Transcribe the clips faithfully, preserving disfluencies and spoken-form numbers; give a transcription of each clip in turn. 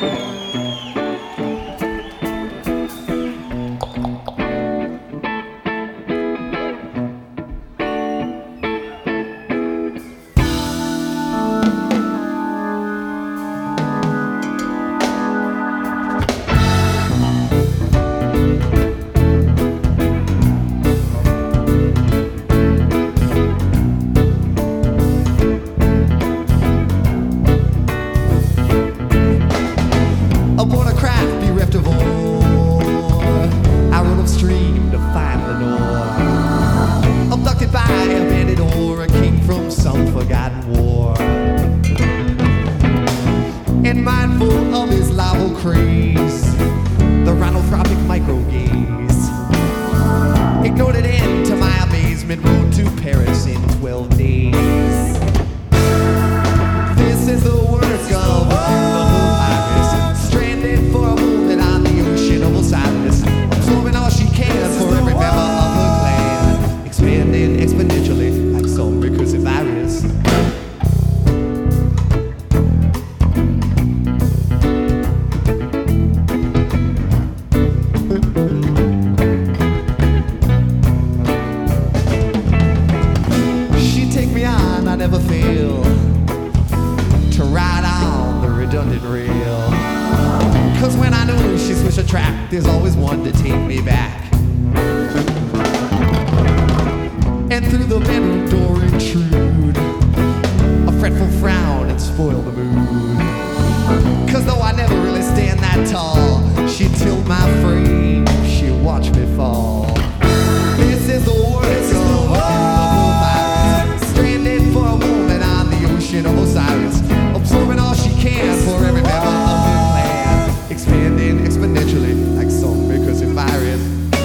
Aboard a craft bereft of ore, I rode upstream to find Lenore. Abducted by a bandit or a king from some forgotten war. And mindful of his liable craze, the rhinothropic micro-gaze ignored it and, to my amazement, rode to Paris in twelve days. This is the work of a virus, stranded for a moment on the ocean of Osiris, absorbing all she can for every member of her clan, expanding exponentially like some recursive virus. She'd take me on, I never fail to ride on the redundant rail. Cause when I knew she switched a track, there's always one to take me back. And through the bedroom door intrude a fretful frown and spoil the mood. Cause though I never really stand that tall, she'd tilt my frame, she'd watch me fall. This is the worst of a virus, stranded for a moment on the ocean of Osiris, absorbing all she can for every member of her clan, expanding exponentially like some recursive virus.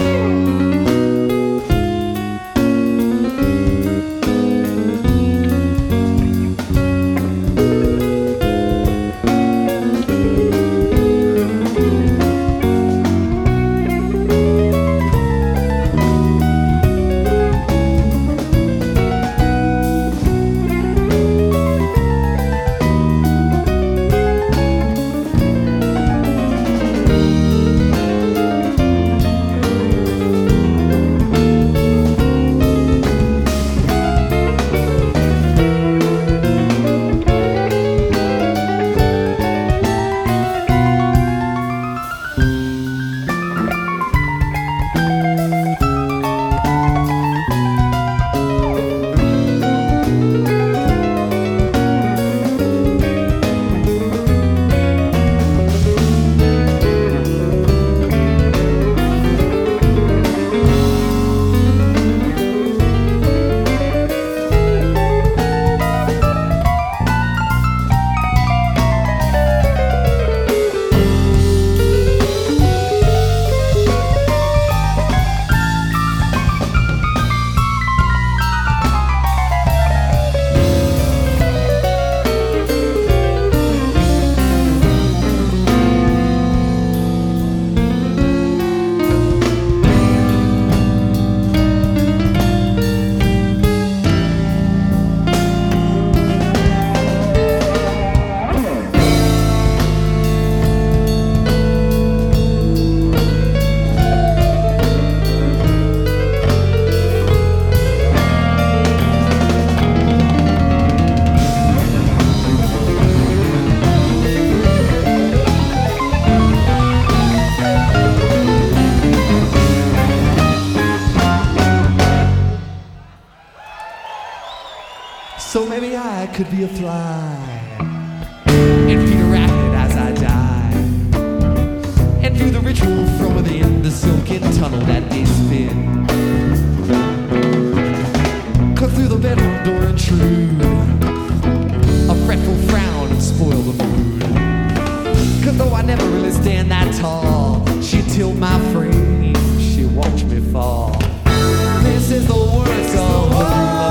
So maybe I could be a fly and feed a racket as I die, and through the ritual from within the silken tunnel that they spin, cut through the bedroom door intrude a fretful frown and spoil the mood. Cause though I never really stand that tall, she tilt my frame, she watch me fall. This is the worst of all.